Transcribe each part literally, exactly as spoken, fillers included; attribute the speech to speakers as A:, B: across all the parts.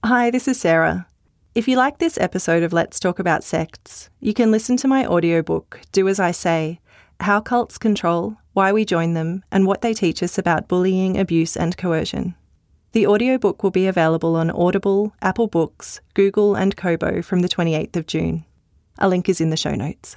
A: Hi, this is Sarah. If you like this episode of Let's Talk About Sects, you can listen to my audiobook, Do As I Say, How Cults Control, Why We Join Them, and What They Teach Us About Bullying, Abuse and Coercion. The audiobook will be available on Audible, Apple Books, Google and Kobo from the twenty-eighth of June. A link is in the show notes.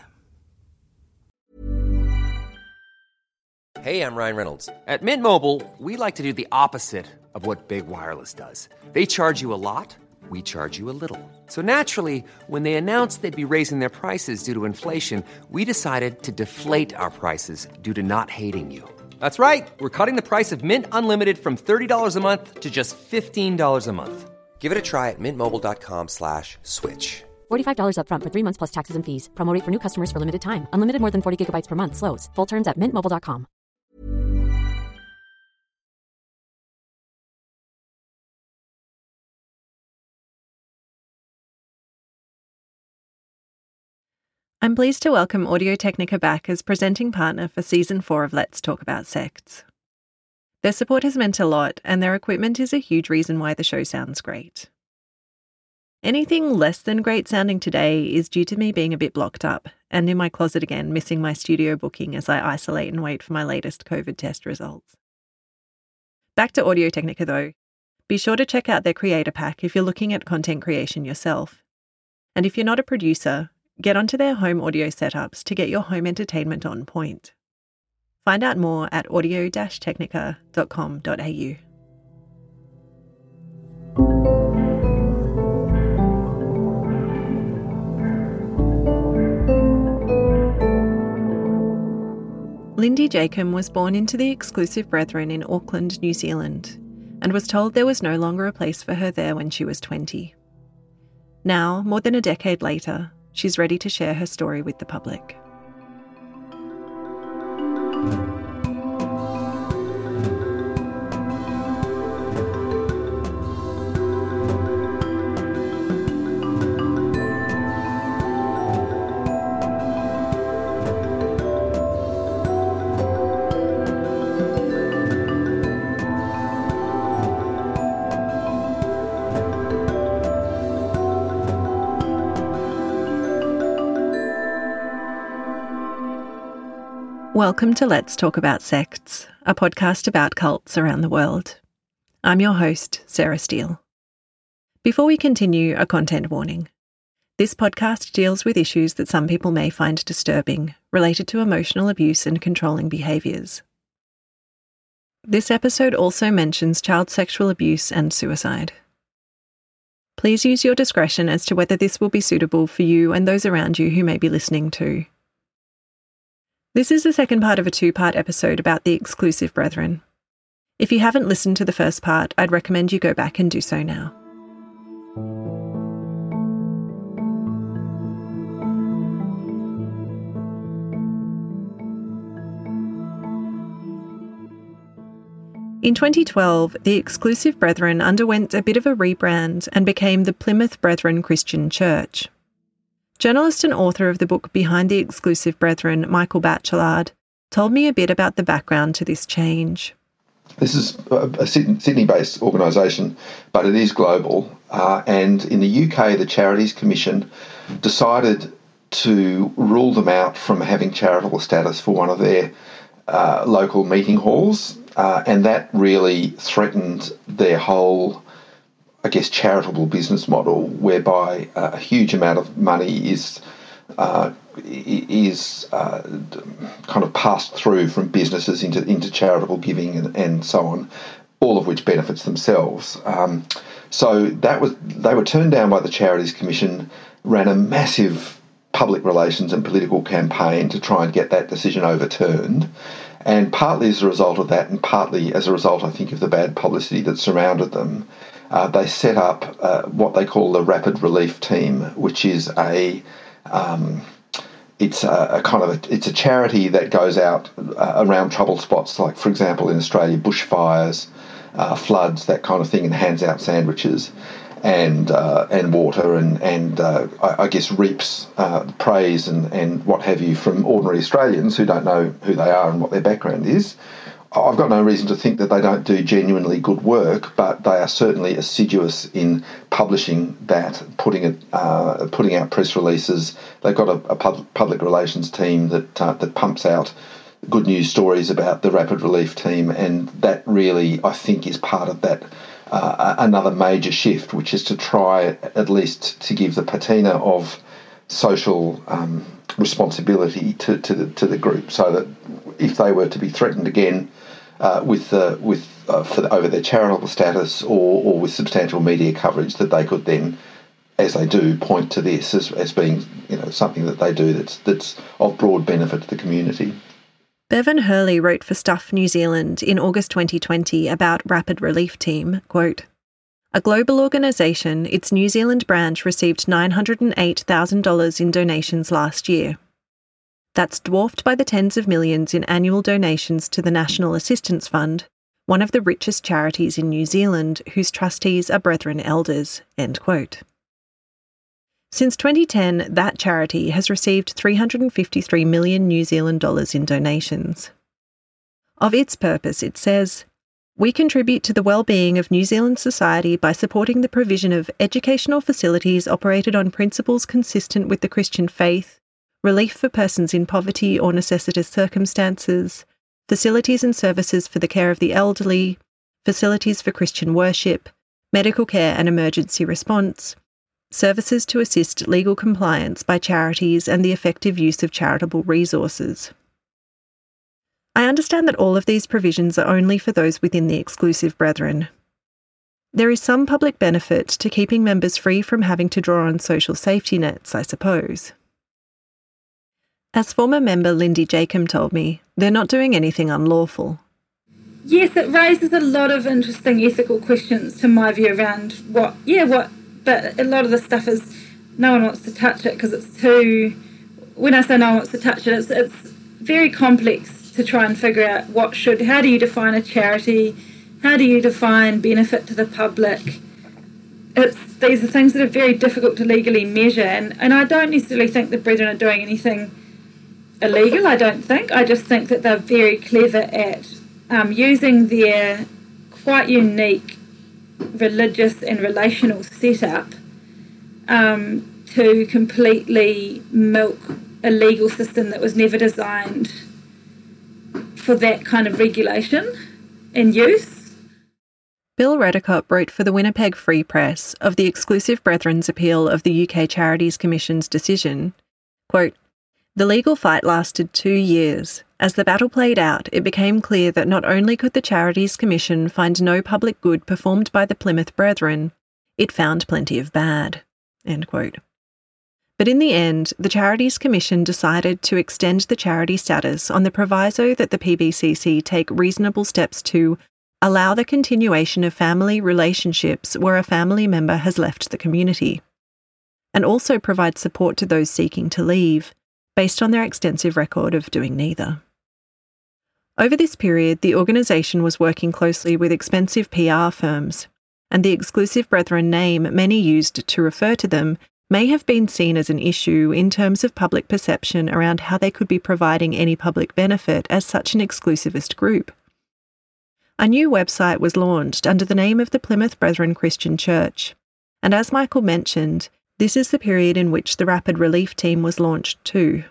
B: Hey, I'm Ryan Reynolds. At Mint Mobile, we like to do the opposite of what Big Wireless does. They charge you a lot, we charge you a little. So naturally, when they announced they'd be raising their prices due to inflation, we decided to deflate our prices due to not hating you. That's right. We're cutting the price of Mint Unlimited from thirty dollars a month to just fifteen dollars a month. Give it a try at mintmobile.com slash switch.
C: forty-five dollars up front for three months plus taxes and fees. Promo rate for new customers for limited time. Unlimited more than forty gigabytes per month. Slows full terms at mint mobile dot com.
A: I'm pleased to welcome Audio-Technica back as presenting partner for Season four of Let's Talk About Sects. Their support has meant a lot, and their equipment is a huge reason why the show sounds great. Anything less than great sounding today is due to me being a bit blocked up, and in my closet again, missing my studio booking as I isolate and wait for my latest COVID test results. Back to Audio-Technica though. Be sure to check out their creator pack if you're looking at content creation yourself. And if you're not a producer, get onto their home audio setups to get your home entertainment on point. Find out more at audio dash technica dot com dot a u. Lindy Jacomb was born into the Exclusive Brethren in Auckland, New Zealand, and was told there was no longer a place for her there when she was twenty. Now, more than a decade later, she's ready to share her story with the public. Welcome to Let's Talk About Sects, a podcast about cults around the world. I'm your host, Sarah Steele. Before we continue, a content warning. This podcast deals with issues that some people may find disturbing, related to emotional abuse and controlling behaviours. This episode also mentions child sexual abuse and suicide. Please use your discretion as to whether this will be suitable for you and those around you who may be listening too. This is the second part of a two-part episode about the Exclusive Brethren. If you haven't listened to the first part, I'd recommend you go back and do so now. In twenty twelve, the Exclusive Brethren underwent a bit of a rebrand and became the Plymouth Brethren Christian Church. Journalist and author of the book Behind the Exclusive Brethren, Michael Batchelard, told me a bit about the background to this change.
D: This is a Sydney-based organisation, but it is global. Uh, and in the U K, the Charities Commission decided to rule them out from having charitable status for one of their uh, local meeting halls. Uh, and that really threatened their whole, I guess, charitable business model, whereby uh, a huge amount of money is uh, is uh, kind of passed through from businesses into into charitable giving and, and so on, all of which benefits themselves. Um, so that was they were turned down by the Charities Commission, ran a massive public relations and political campaign to try and get that decision overturned. And partly as a result of that, and partly as a result, I think, of the bad publicity that surrounded them, Uh, they set up uh, what they call the Rapid Relief Team, which is a um, it's a, a kind of a, it's a charity that goes out uh, around trouble spots, like for example in Australia, bushfires, uh, floods, that kind of thing, and hands out sandwiches and uh, and water and and uh, I, I guess reaps uh, praise and and what have you from ordinary Australians who don't know who they are and what their background is, I've got no reason to think that they don't do genuinely good work, but they are certainly assiduous in publishing that, putting it, uh, putting out press releases. They've got a, a pub, public relations team that uh, that pumps out good news stories about the Rapid Relief Team, and that really, I think, is part of that uh, another major shift, which is to try at least to give the patina of social um, responsibility to, to the to the group, so that if they were to be threatened again uh, with uh, with uh, for the, over their charitable status or, or with substantial media coverage, that they could then, as they do, point to this as, as being, you know, something that they do that's that's of broad benefit to the community.
A: Bevan Hurley wrote for Stuff New Zealand in August twenty twenty about Rapid Relief Team, quote, "A global organisation, its New Zealand branch received nine hundred eight thousand dollars in donations last year. That's dwarfed by the tens of millions in annual donations to the National Assistance Fund, one of the richest charities in New Zealand, whose trustees are Brethren Elders," end quote. Since twenty ten, that charity has received three hundred fifty-three million New Zealand dollars in donations. Of its purpose, it says, "We contribute to the well-being of New Zealand society by supporting the provision of educational facilities operated on principles consistent with the Christian faith, relief for persons in poverty or necessitous circumstances, facilities and services for the care of the elderly, facilities for Christian worship, medical care and emergency response, services to assist legal compliance by charities and the effective use of charitable resources. I understand that all of these provisions are only for those within the exclusive brethren. There is some public benefit to keeping members free from having to draw on social safety nets, I suppose." As former member Lindy Jacob told me, they're not doing anything unlawful.
E: Yes, it raises a lot of interesting ethical questions to my view around what, yeah, what, but a lot of the stuff is no one wants to touch it because it's too, when I say no one wants to touch it, it's, it's very complex to try and figure out what should, how do you define a charity, how do you define benefit to the public. It's, these are things that are very difficult to legally measure, and, and I don't necessarily think the Brethren are doing anything illegal, I don't think. I just think that they're very clever at um, using their quite unique religious and relational setup um, to completely milk a legal system that was never designed for that kind of regulation and use.
A: Bill Redekop wrote for the Winnipeg Free Press of the Exclusive Brethren's appeal of the U K Charities Commission's decision, quote, "The legal fight lasted two years. As the battle played out, it became clear that not only could the Charities Commission find no public good performed by the Plymouth Brethren, it found plenty of bad," end quote. But in the end, the Charities Commission decided to extend the charity status on the proviso that the P B C C take reasonable steps to allow the continuation of family relationships where a family member has left the community, and also provide support to those seeking to leave, based on their extensive record of doing neither. Over this period, the organisation was working closely with expensive P R firms, and the Exclusive Brethren name many used to refer to them may have been seen as an issue in terms of public perception around how they could be providing any public benefit as such an exclusivist group. A new website was launched under the name of the Plymouth Brethren Christian Church, and as Michael mentioned, this is the period in which the Rapid Relief Team was launched too.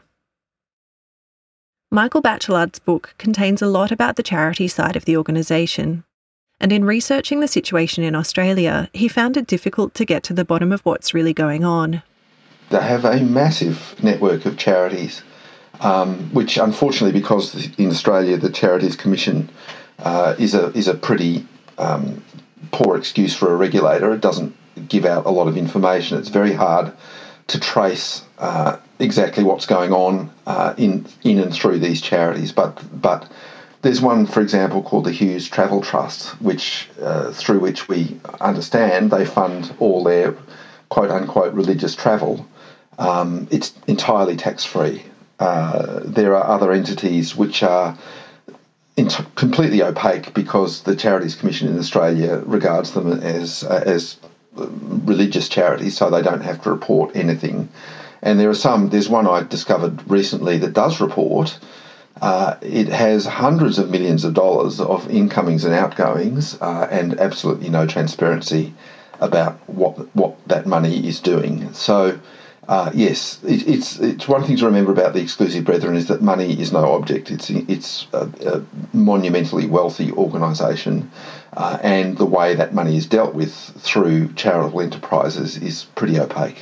A: Michael Batchelard's book contains a lot about the charity side of the organisation, and in researching the situation in Australia, he found it difficult to get to the bottom of what's really going on.
D: They have a massive network of charities, um, which unfortunately, because in Australia the Charities Commission uh, is a is a pretty um, poor excuse for a regulator. It doesn't give out a lot of information. It's very hard to trace uh, exactly what's going on uh, in in and through these charities. But but there's one, for example, called the Hughes Travel Trust, which uh, through which we understand they fund all their quote unquote religious travel. Um, it's entirely tax free. Uh, there are other entities which are int- completely opaque because the Charities Commission in Australia regards them as uh, as religious charities, so they don't have to report anything. And there are some, there's one I discovered recently that does report, Uh, it has hundreds of millions of dollars of incomings and outgoings, uh, and absolutely no transparency about what what that money is doing. So, uh, yes, it, it's it's one thing to remember about the Exclusive Brethren is that money is no object. It's it's a, a monumentally wealthy organisation, uh, and the way that money is dealt with through charitable enterprises is pretty opaque.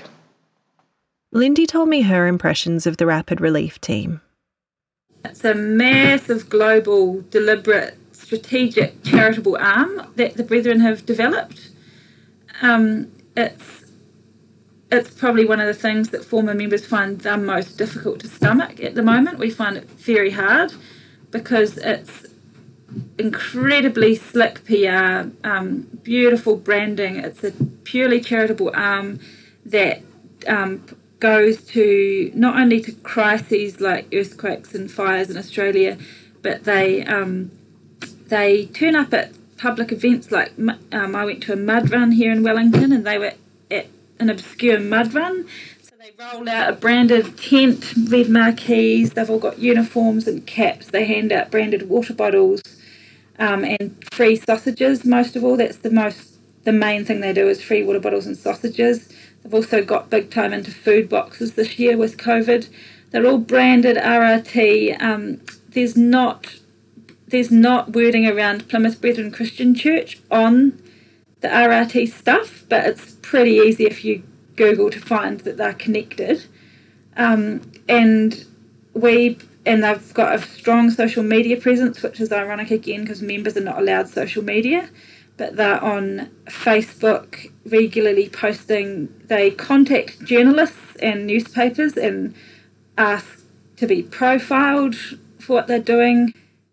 A: Lindy told me her impressions of the Rapid Relief Team.
E: It's a massive, global, deliberate, strategic, charitable arm that the Brethren have developed. Um, it's it's probably one of the things that former members find the most difficult to stomach at the moment. We find it very hard because it's incredibly slick P R, um, beautiful branding. It's a purely charitable arm that um, goes to not only to crises like earthquakes and fires in Australia, but they um, they turn up at public events like um, I went to a mud run here in Wellington, and they were at an obscure mud run. So they roll out a branded tent, red marquees. They've all got uniforms and caps. They hand out branded water bottles um, and free sausages. Most of all, that's the most the main thing they do is free water bottles and sausages. They've also got big time into food boxes this year with COVID. They're all branded R R T. Um, there's not there's not wording around Plymouth Brethren Christian Church on the R R T stuff, but it's pretty easy if you Google to find that they're connected. Um, and we and they've got a strong social media presence, which is ironic again because members are not allowed social media. But they're on Facebook regularly posting. They contact journalists and newspapers and ask to be profiled for what they're doing.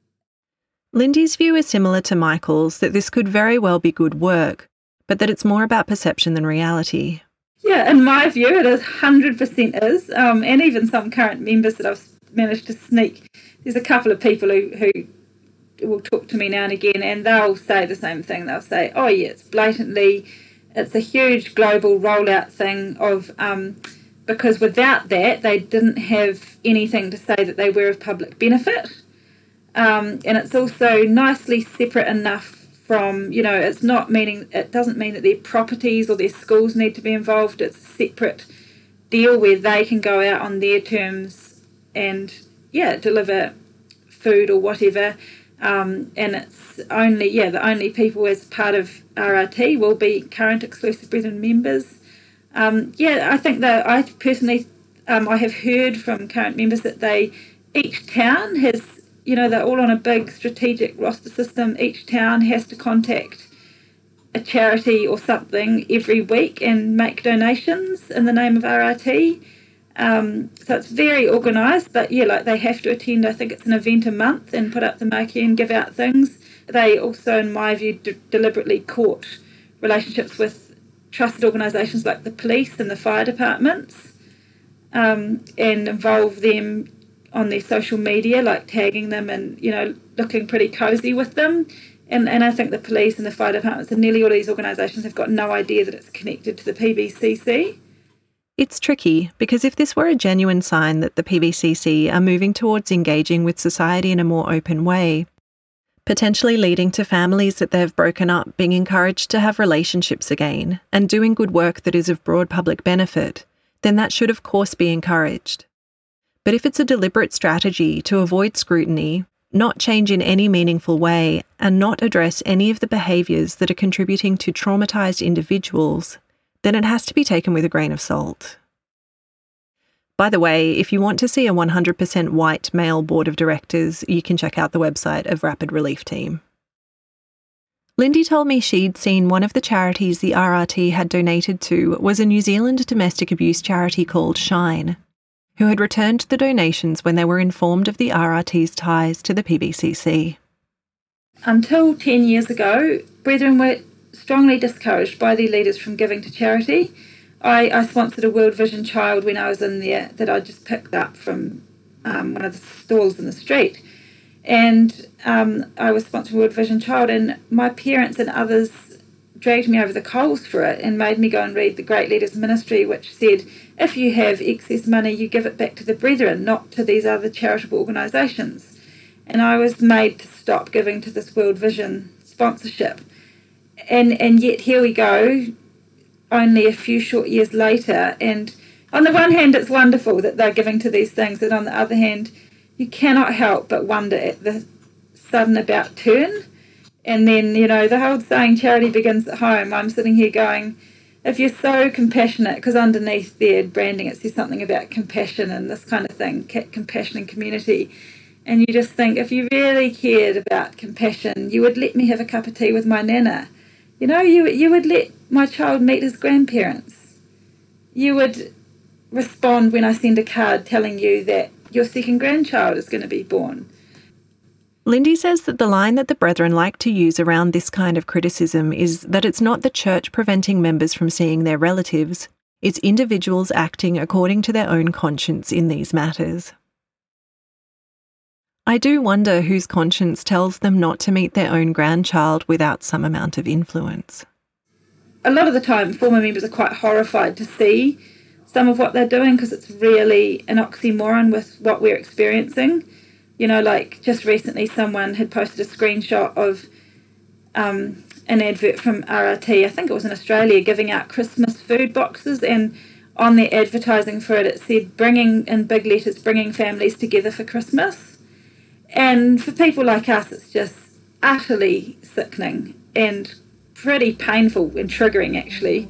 A: Lindy's view is similar to Michael's, that this could very well be good work, but that it's more about perception than reality.
E: Yeah, in my view, it is one hundred percent is. Um, and even some current members that I've managed to sneak. There's a couple of people who... who will talk to me now and again, and they'll say the same thing. They'll say, oh yeah, it's blatantly, it's a huge global rollout thing of, um, because without that, they didn't have anything to say that they were of public benefit. Um, and it's also nicely separate enough from, you know, it's not meaning, it doesn't mean that their properties or their schools need to be involved. It's a separate deal where they can go out on their terms and, yeah, deliver food or whatever. Um, and it's only, yeah, the only people as part of R R T will be current Exclusive Brethren members. Um, yeah, I think that I personally, um, I have heard from current members that they, each town has, you know, they're all on a big strategic roster system. Each town has to contact a charity or something every week and make donations in the name of R R T. Um, so it's very organised, but yeah, like they have to attend, I think it's an event a month and put up the marquee and give out things. They also, in my view, d- deliberately court relationships with trusted organisations like the police and the fire departments um, and involve them on their social media, like tagging them and, you know, looking pretty cosy with them. And, and I think the police and the fire departments and nearly all these organisations have got no idea that it's connected to the P B C C.
A: It's tricky because if this were a genuine sign that the P B C C are moving towards engaging with society in a more open way, potentially leading to families that they've broken up being encouraged to have relationships again and doing good work that is of broad public benefit, then that should of course be encouraged. But if it's a deliberate strategy to avoid scrutiny, not change in any meaningful way, and not address any of the behaviours that are contributing to traumatised individuals, then it has to be taken with a grain of salt. By the way, if you want to see a one hundred percent white male board of directors, you can check out the website of Rapid Relief Team. Lindy told me she'd seen one of the charities the R R T had donated to was a New Zealand domestic abuse charity called Shine, who had returned the donations when they were informed of the R R T's ties to the P B C C.
E: Until ten years ago, Brethren were strongly discouraged by their leaders from giving to charity. I, I sponsored a World Vision child when I was in there that I just picked up from um, one of the stalls in the street. And um, I was sponsoring World Vision child, and my parents and others dragged me over the coals for it and made me go and read the Great Leaders Ministry, which said, if you have excess money, you give it back to the Brethren, not to these other charitable organisations. and I was made to stop giving to this World Vision sponsorship. And and yet here we go, only a few short years later, and on the one hand it's wonderful that they're giving to these things, and on the other hand you cannot help but wonder at the sudden about turn. And then, you know, the whole saying charity begins at home, I'm sitting here going, if you're so compassionate, because underneath their branding it says something about compassion and this kind of thing, compassion and community, and you just think, if you really cared about compassion, you would let me have a cup of tea with my nana. You know, you you would let my child meet his grandparents. You would respond when I send a card telling you that your second grandchild is going to be born.
A: Lindy says that the line that the Brethren like to use around this kind of criticism is that it's not the church preventing members from seeing their relatives, it's individuals acting according to their own conscience in these matters. I do wonder whose conscience tells them not to meet their own grandchild without some amount of influence.
E: A lot of the time, former members are quite horrified to see some of what they're doing because it's really an oxymoron with what we're experiencing. You know, like just recently someone had posted a screenshot of um, an advert from R R T, I think it was in Australia, giving out Christmas food boxes, and on their advertising for it, it said, bringing, in big letters, bringing families together for Christmas. And for people like us, it's just utterly sickening and pretty painful and triggering, actually.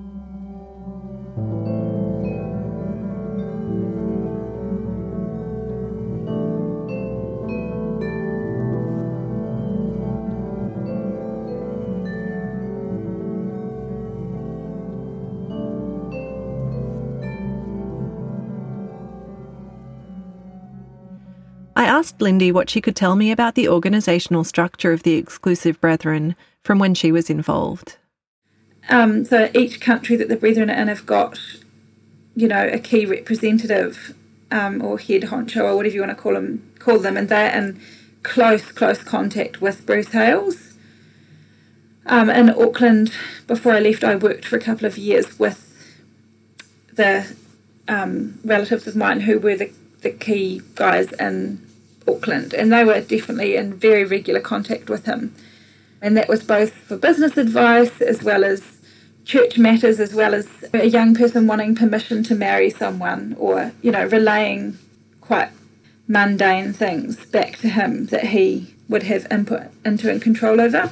A: I asked Lindy what she could tell me about the organisational structure of the Exclusive Brethren from when she was involved.
E: Um, so each country that the Brethren are in have got, you know, a key representative um, or head honcho or whatever you want to call them, call them, and they're in close, close contact with Bruce Hales. Um, in Auckland, before I left, I worked for a couple of years with the um, relatives of mine who were the, the key guys in Auckland, and they were definitely in very regular contact with him. And that was both for business advice as well as church matters, as well as a young person wanting permission to marry someone, or, you know, relaying quite mundane things back to him that he would have input into and control over.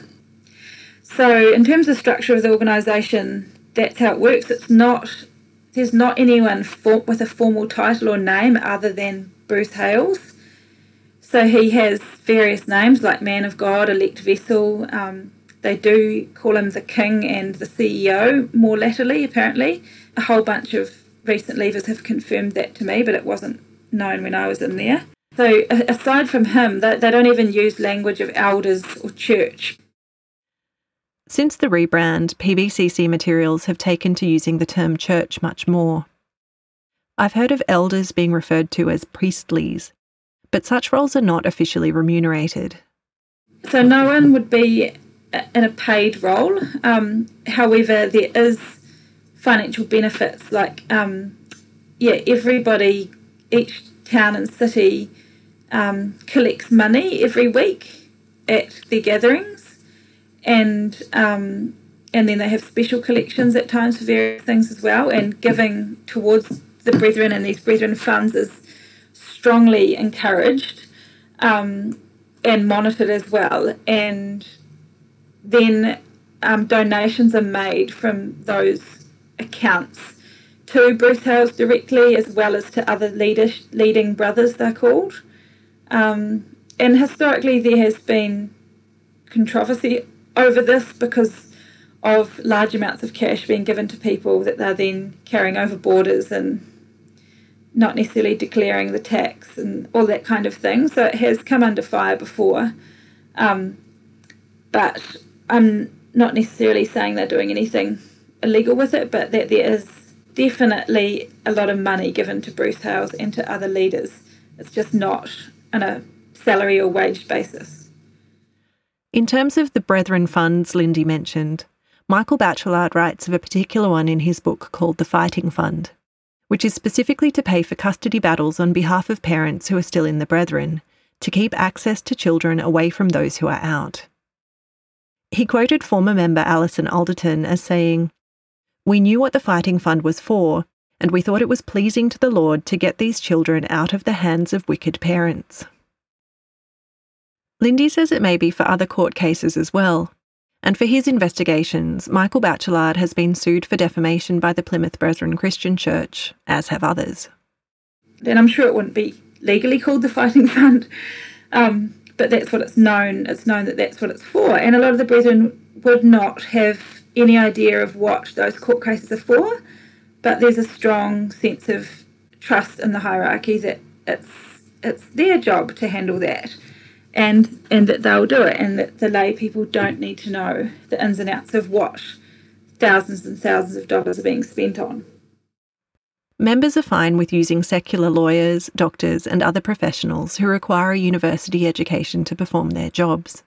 E: So in terms of structure of the organisation, that's how it works. It's not, there's not anyone for, with a formal title or name other than Bruce Hales. So he has various names like Man of God, Elect Vessel. Um, they do call him the King and the C E O more latterly, apparently. A whole bunch of recent leavers have confirmed that to me, but it wasn't known when I was in there. So aside from him, they, they don't even use language of elders or church.
A: Since the rebrand, P B C C materials have taken to using the term church much more. I've heard of elders being referred to as priestlies, but such roles are not officially remunerated.
E: So no one would be in a paid role. Um, however, there is financial benefits, like, um, yeah, everybody, each town and city um, collects money every week at their gatherings, and um, and then they have special collections at times for various things as well, and giving towards the Brethren and these Brethren funds is strongly encouraged um, and monitored as well. And then um, donations are made from those accounts to Bruce Hales directly, as well as to other leaders, leading brothers, they're called. Um, and historically there has been controversy over this because of large amounts of cash being given to people that they're then carrying over borders and not necessarily declaring the tax and all that kind of thing. So it has come under fire before. Um, but I'm not necessarily saying they're doing anything illegal with it, but that there is definitely a lot of money given to Bruce Hales and to other leaders. It's just not on a salary or wage basis.
A: In terms of the Brethren funds Lindy mentioned, Michael Batchelard writes of a particular one in his book called The Fighting Fund, which is specifically to pay for custody battles on behalf of parents who are still in the Brethren, to keep access to children away from those who are out. He quoted former member Alison Alderton as saying, "We knew what the Fighting Fund was for, and we thought it was pleasing to the Lord to get these children out of the hands of wicked parents." Lindy says it may be for other court cases as well, and for his investigations, Michael Batchelard has been sued for defamation by the Plymouth Brethren Christian Church, as have others.
E: Then I'm sure it wouldn't be legally called the Fighting Fund, um, but that's what it's known. It's known that that's what it's for, and a lot of the Brethren would not have any idea of what those court cases are for, but there's a strong sense of trust in the hierarchy that it's it's their job to handle that, and and that they'll do it, and that the lay people don't need to know the ins and outs of what thousands and thousands of dollars are being spent on.
A: Members are fine with using secular lawyers, doctors and other professionals who require a university education to perform their jobs.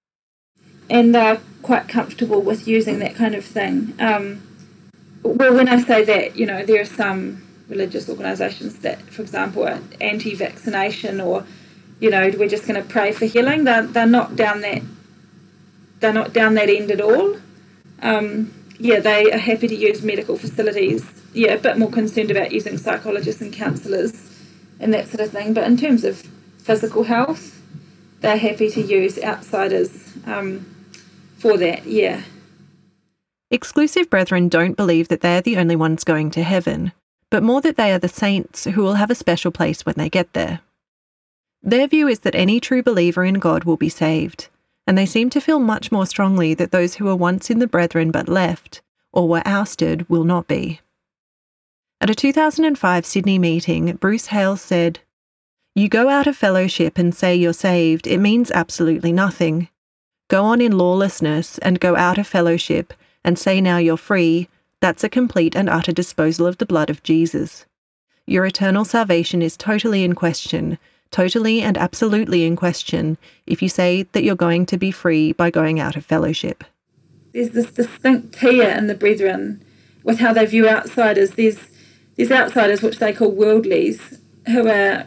E: And they're quite comfortable with using that kind of thing. Um, well, when I say that, you know, there are some religious organisations that, for example, are anti-vaccination, or, you know, we're just going to pray for healing. They're, they're not down that. They're not down that end at all. Um, yeah, they are happy to use medical facilities. Yeah, a bit more concerned about using psychologists and counsellors and that sort of thing. But in terms of physical health, they're happy to use outsiders um, for that, yeah.
A: Exclusive Brethren don't believe that they're the only ones going to heaven, but more that they are the saints who will have a special place when they get there. Their view is that any true believer in God will be saved, and they seem to feel much more strongly that those who were once in the Brethren but left, or were ousted, will not be. At a two thousand five Sydney meeting, Bruce Hales said, "You go out of fellowship and say you're saved, it means absolutely nothing. Go on in lawlessness and go out of fellowship and say now you're free, that's a complete and utter disposal of the blood of Jesus. Your eternal salvation is totally in question, totally and absolutely in question, if you say that you're going to be free by going out of fellowship."
E: There's this distinct tier in the Brethren with how they view outsiders. There's There's outsiders, which they call worldlies, who are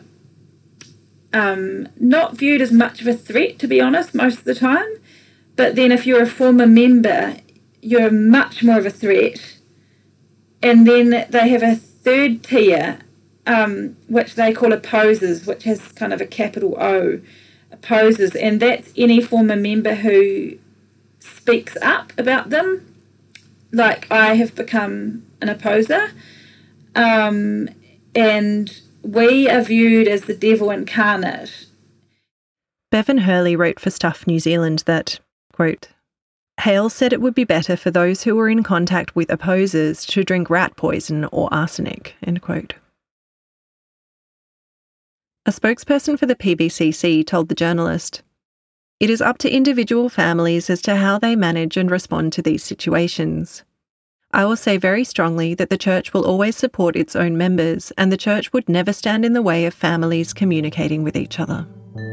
E: um, not viewed as much of a threat, to be honest, most of the time. But then if you're a former member, you're much more of a threat. And then they have a third tier, um, which they call opposers, which has kind of a capital O, opposers. And that's any former member who speaks up about them. Like, I have become an opposer. Um, and we are viewed as the devil incarnate.
A: Bevan Hurley wrote for Stuff New Zealand that, quote, "Hales said it would be better for those who were in contact with opposers to drink rat poison or arsenic," end quote. A spokesperson for the P B C C told the journalist, "It is up to individual families as to how they manage and respond to these situations. I will say very strongly that the Church will always support its own members, and the Church would never stand in the way of families communicating with each other."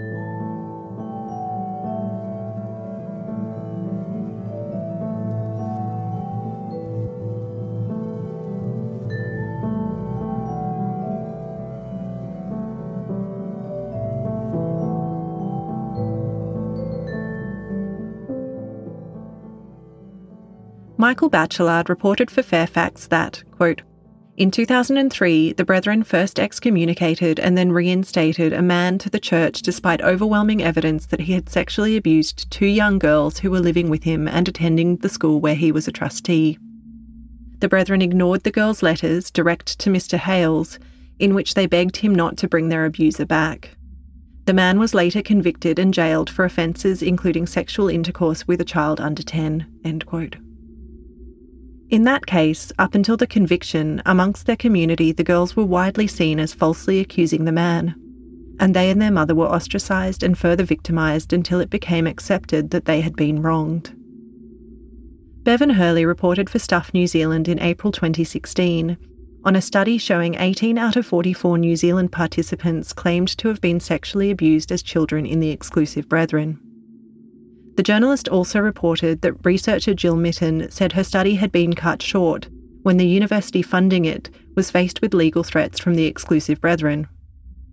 A: Michael Batchelard reported for Fairfax that, quote, "In two thousand three, the Brethren first excommunicated and then reinstated a man to the church despite overwhelming evidence that he had sexually abused two young girls who were living with him and attending the school where he was a trustee. The Brethren ignored the girls' letters, direct to Mister Hales, in which they begged him not to bring their abuser back. The man was later convicted and jailed for offences including sexual intercourse with a child under ten," end quote. In that case, up until the conviction, amongst their community the girls were widely seen as falsely accusing the man, and they and their mother were ostracised and further victimised until it became accepted that they had been wronged. Bevan Hurley reported for Stuff New Zealand in April twenty sixteen on a study showing eighteen out of forty-four New Zealand participants claimed to have been sexually abused as children in the Exclusive Brethren. The journalist also reported that researcher Jill Mitten said her study had been cut short when the university funding it was faced with legal threats from the Exclusive Brethren.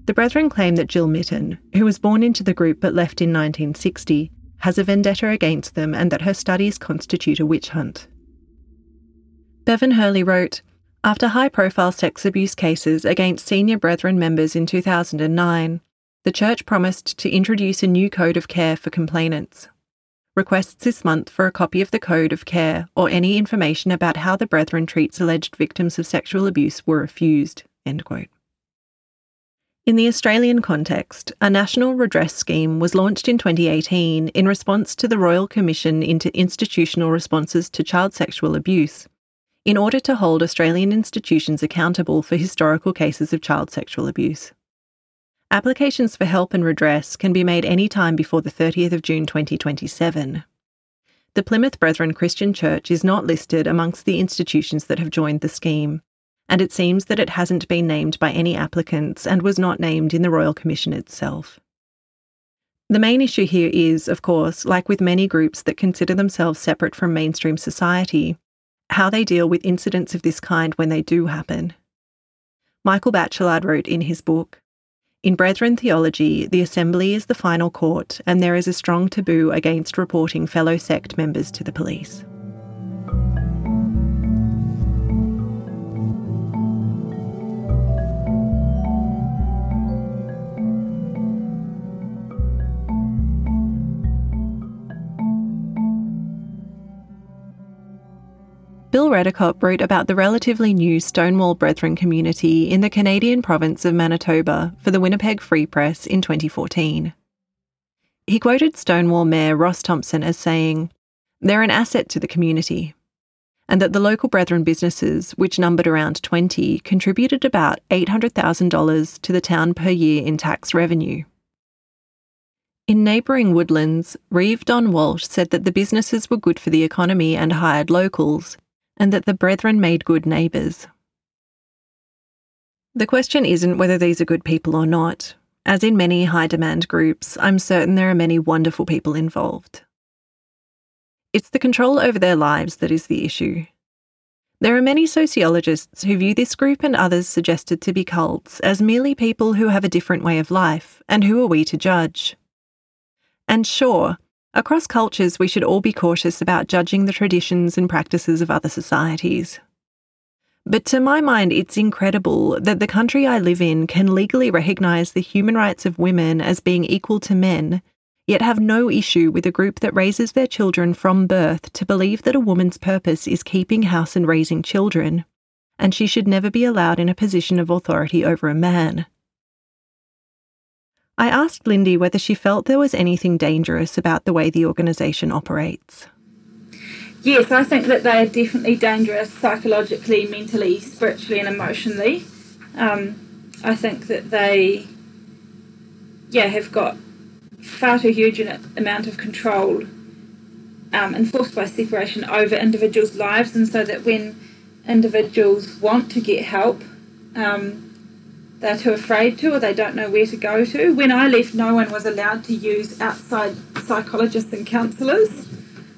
A: The Brethren claim that Jill Mitten, who was born into the group but left in nineteen sixty, has a vendetta against them and that her studies constitute a witch hunt. Bevan Hurley wrote, after high-profile sex abuse cases against senior Brethren members in two thousand nine, the Church promised to introduce a new code of care for complainants. Requests this month for a copy of the Code of Care or any information about how the Brethren treats alleged victims of sexual abuse were refused." End quote. In the Australian context, a national redress scheme was launched in twenty eighteen in response to the Royal Commission into Institutional Responses to Child Sexual Abuse, in order to hold Australian institutions accountable for historical cases of child sexual abuse. Applications for help and redress can be made any time before the thirtieth of June twenty twenty-seven. The Plymouth Brethren Christian Church is not listed amongst the institutions that have joined the scheme, and it seems that it hasn't been named by any applicants and was not named in the Royal Commission itself. The main issue here is, of course, like with many groups that consider themselves separate from mainstream society, how they deal with incidents of this kind when they do happen. Michael Batchelard wrote in his book, "In Brethren theology, the Assembly is the final court, and there is a strong taboo against reporting fellow sect members to the police." Bill Redekop wrote about the relatively new Stonewall Brethren community in the Canadian province of Manitoba for the Winnipeg Free Press in twenty fourteen. He quoted Stonewall Mayor Ross Thompson as saying, "They're an asset to the community," and that the local Brethren businesses, which numbered around twenty, contributed about eight hundred thousand dollars to the town per year in tax revenue. In neighbouring Woodlands, Reeve Don Walsh said that the businesses were good for the economy and hired locals, and that the Brethren made good neighbours. The question isn't whether these are good people or not. As in many high-demand groups, I'm certain there are many wonderful people involved. It's the control over their lives that is the issue. There are many sociologists who view this group and others suggested to be cults as merely people who have a different way of life, and who are we to judge? And sure, across cultures, we should all be cautious about judging the traditions and practices of other societies. But to my mind, it's incredible that the country I live in can legally recognise the human rights of women as being equal to men, yet have no issue with a group that raises their children from birth to believe that a woman's purpose is keeping house and raising children, and she should never be allowed in a position of authority over a man. I asked Lindy whether she felt there was anything dangerous about the way the organisation operates.
E: Yes, I think that they are definitely dangerous psychologically, mentally, spiritually and emotionally. Um, I think that they, yeah, have got far too huge an amount of control um, enforced by separation over individuals' lives, and so that when individuals want to get help, um, they're too afraid to, or they don't know where to go to. When I left, no one was allowed to use outside psychologists and counsellors.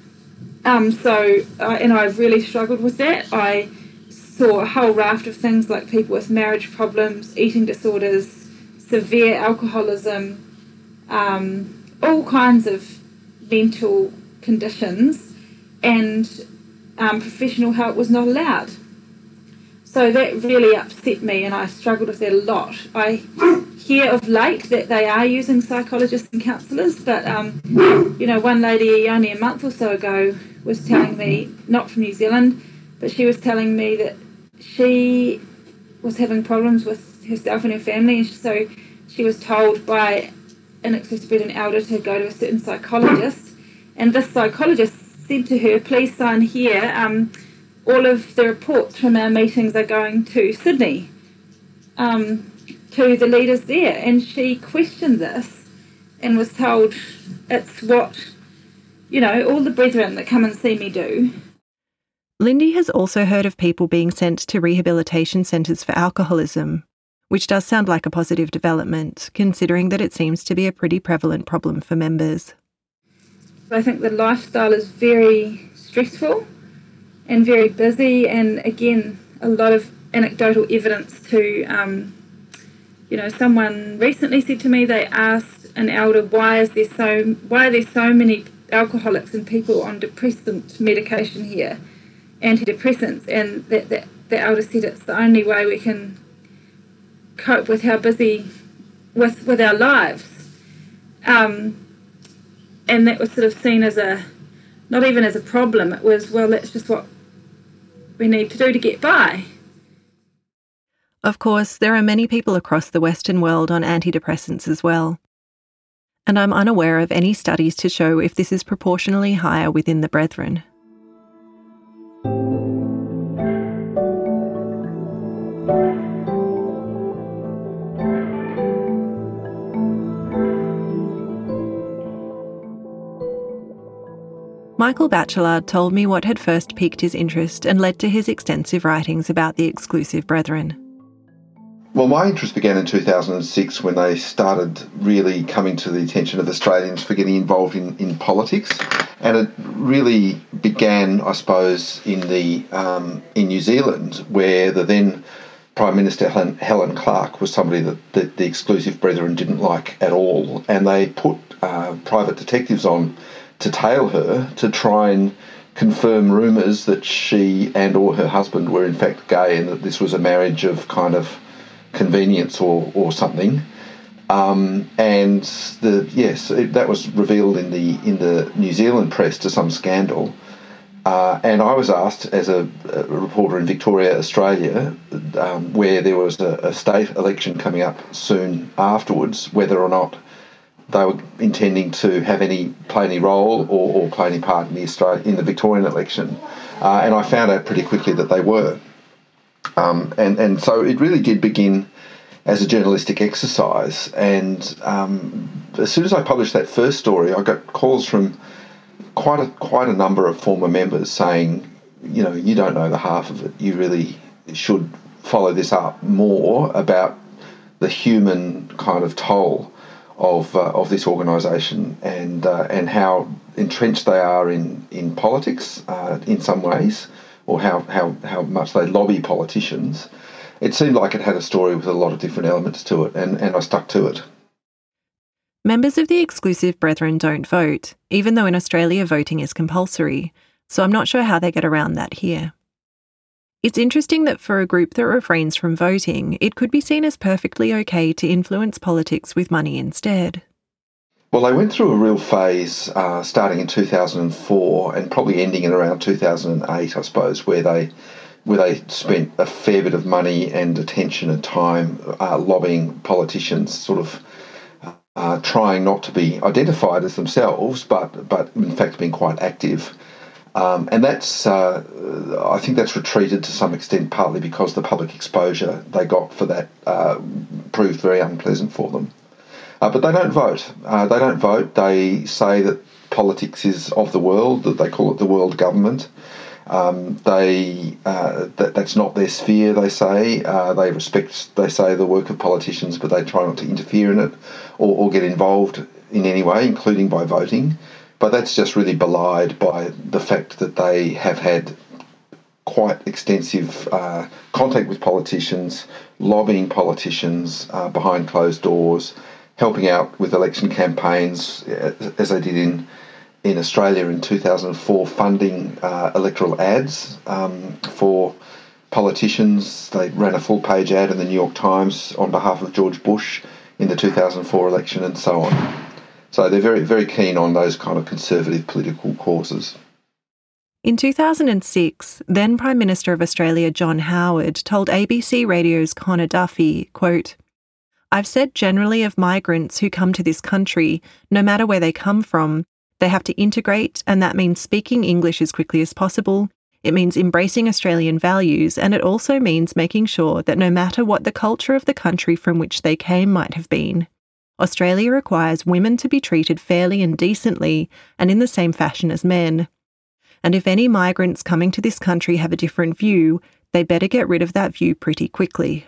E: Um, so, uh, and I really struggled with that. I saw a whole raft of things like people with marriage problems, eating disorders, severe alcoholism, um, all kinds of mental conditions, and um, professional help was not allowed. So that really upset me, and I struggled with that a lot. I hear of late that they are using psychologists and counsellors, but, um, you know, one lady only a month or so ago was telling me, not from New Zealand, but she was telling me that she was having problems with herself and her family, and so she was told by an expert and elder to go to a certain psychologist, and this psychologist said to her, "Please sign here, um, all of the reports from our meetings are going to Sydney, um, to the leaders there." And she questioned this and was told it's what, you know, all the brethren that come and see me do.
A: Lindy has also heard of people being sent to rehabilitation centres for alcoholism, which does sound like a positive development, considering that it seems to be a pretty prevalent problem for members.
E: I think the lifestyle is very stressful and very busy, and again, a lot of anecdotal evidence to um, You know, someone recently said to me they asked an elder, why is there so why are there so many alcoholics and people on depressant medication here, antidepressants, and that, that the elder said it's the only way we can cope with how busy with with our lives. Um, and that was sort of seen as a, not even as a problem, it was, well, that's just what we need to do to get by.
A: Of course, there are many people across the Western world on antidepressants as well. And I'm unaware of any studies to show if this is proportionally higher within the Brethren. Michael Batchelard told me what had first piqued his interest and led to his extensive writings about the exclusive Brethren.
D: Well, my interest began in two thousand six when they started really coming to the attention of Australians for getting involved in, in politics. And it really began, I suppose, in the um, in New Zealand, where the then Prime Minister Helen, Helen Clark was somebody that, that the exclusive Brethren didn't like at all. And they put uh, private detectives on to tail her to try and confirm rumours that she and or her husband were in fact gay and that this was a marriage of kind of convenience or, or something. Um, and the yes, it, that was revealed in the in the New Zealand press to some scandal. Uh, and I was asked as a, a reporter in Victoria, Australia, um, where there was a, a state election coming up soon afterwards, whether or not they were intending to have any play any role or, or play any part in the Australia, in the Victorian election. Uh, and I found out pretty quickly that they were. Um, and, and so it really did begin as a journalistic exercise. And um, as soon as I published that first story, I got calls from quite a quite a number of former members saying, you know, you don't know the half of it. You really should follow this up more about the human kind of toll of uh, of this organisation and uh, and how entrenched they are in in politics uh, in some ways, or how, how, how much they lobby politicians. It seemed like it had a story with a lot of different elements to it, and, and I stuck to it.
A: Members of the exclusive Brethren don't vote, even though in Australia voting is compulsory, so I'm not sure how they get around that here. It's interesting that for a group that refrains from voting, it could be seen as perfectly okay to influence politics with money instead.
D: Well, they went through a real phase uh, starting in two thousand four and probably ending in around two thousand eight, I suppose, where they where they spent a fair bit of money and attention and time uh, lobbying politicians, sort of uh, trying not to be identified as themselves, but but in fact being quite active. Um, and that's, uh, I think that's retreated to some extent, partly because the public exposure they got for that uh, proved very unpleasant for them. Uh, but they don't vote. Uh, they don't vote. They say that politics is of the world, that they call it the world government. Um, they uh, that, that's not their sphere, they say. Uh, they respect, they say, the work of politicians, but they try not to interfere in it or, or get involved in any way, including by voting. But that's just really belied by the fact that they have had quite extensive uh, contact with politicians, lobbying politicians uh, behind closed doors, helping out with election campaigns, as they did in in Australia in two thousand four, funding uh, electoral ads um, for politicians. They ran a full-page ad in the New York Times on behalf of George Bush in the two thousand four election, and so on. So they're very, very keen on those kind of conservative political causes.
A: In two thousand six, then Prime Minister of Australia John Howard told A B C Radio's Connor Duffy, quote, "I've said generally of migrants who come to this country, no matter where they come from, they have to integrate, and that means speaking English as quickly as possible. It means embracing Australian values, and it also means making sure that no matter what the culture of the country from which they came might have been, Australia requires women to be treated fairly and decently and in the same fashion as men. And if any migrants coming to this country have a different view, they better get rid of that view pretty quickly."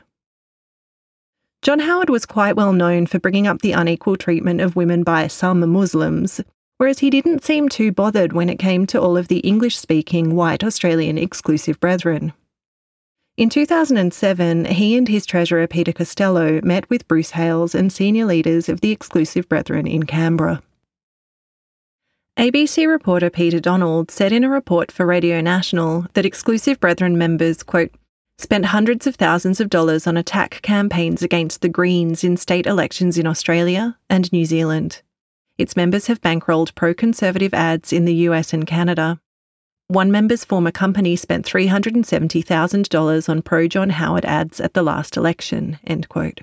A: John Howard was quite well known for bringing up the unequal treatment of women by some Muslims, whereas he didn't seem too bothered when it came to all of the English-speaking white Australian exclusive brethren. In two thousand seven, he and his treasurer Peter Costello met with Bruce Hales and senior leaders of the Exclusive Brethren in Canberra. A B C reporter Peter Donald said in a report for Radio National that Exclusive Brethren members, quote, spent hundreds of thousands of dollars on attack campaigns against the Greens in state elections in Australia and New Zealand. Its members have bankrolled pro-conservative ads in the U S and Canada. One member's former company spent three hundred seventy thousand dollars on pro-John Howard ads at the last election, end quote.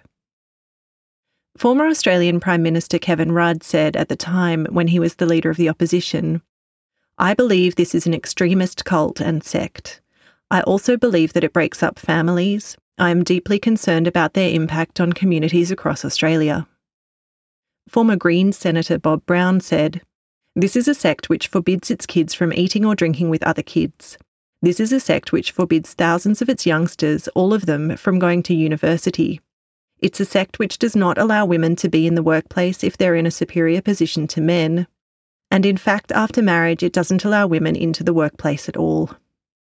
A: Former Australian Prime Minister Kevin Rudd said at the time, when he was the leader of the opposition, "I believe this is an extremist cult and sect. I also believe that it breaks up families. I am deeply concerned about their impact on communities across Australia." Former Greens Senator Bob Brown said, "This is a sect which forbids its kids from eating or drinking with other kids. This is a sect which forbids thousands of its youngsters, all of them, from going to university. It's a sect which does not allow women to be in the workplace if they're in a superior position to men. And in fact, after marriage, it doesn't allow women into the workplace at all."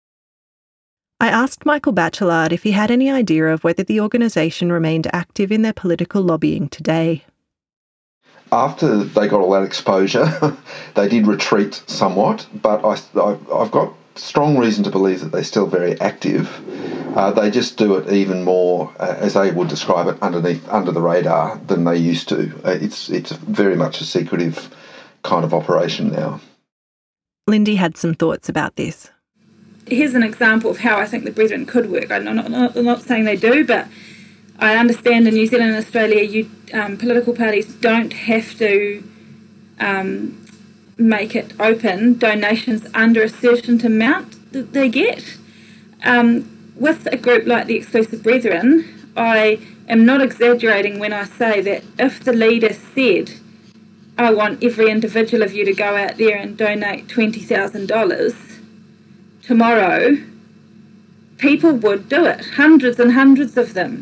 A: I asked Michael Bachelard if he had any idea of whether the organisation remained active in their political lobbying today.
D: After they got all that exposure, they did retreat somewhat, but I, I, I've got strong reason to believe that they're still very active. Uh, they just do it even more, uh, as they would describe it, underneath, under the radar than they used to. Uh, it's it's very much a secretive kind of operation now.
A: Lindy had some thoughts about this.
E: Here's an example of how I think the Brethren could work. I'm not, not, I'm not saying they do, but I understand in New Zealand and Australia, you um, political parties don't have to um, make it open donations under a certain amount that they get. Um, with a group like the Exclusive Brethren, I am not exaggerating when I say that if the leader said, "I want every individual of you to go out there and donate twenty thousand dollars tomorrow," people would do it, hundreds and hundreds of them.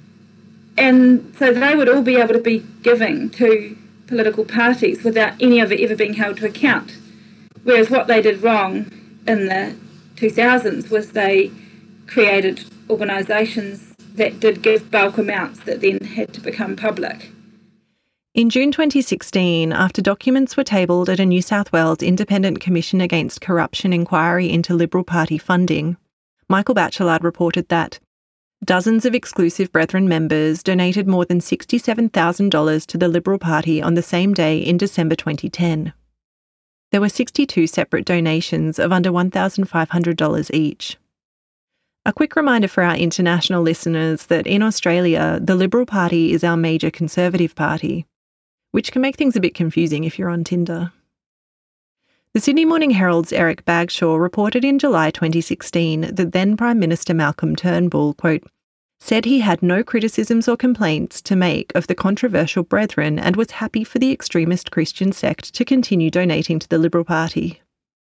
E: And so they would all be able to be giving to political parties without any of it ever being held to account. Whereas what they did wrong in the two thousands was they created organisations that did give bulk amounts that then had to become public.
A: In June twenty sixteen, after documents were tabled at a New South Wales Independent Commission Against Corruption inquiry into Liberal Party funding, Michael Bachelard reported that dozens of Exclusive Brethren members donated more than sixty-seven thousand dollars to the Liberal Party on the same day in December twenty ten. There were sixty-two separate donations of under one thousand five hundred dollars each. A quick reminder for our international listeners that in Australia, the Liberal Party is our major Conservative party, which can make things a bit confusing if you're on Tinder. The Sydney Morning Herald's Eric Bagshaw reported in July twenty sixteen that then Prime Minister Malcolm Turnbull, quote, said he had no criticisms or complaints to make of the controversial Brethren and was happy for the extremist Christian sect to continue donating to the Liberal Party.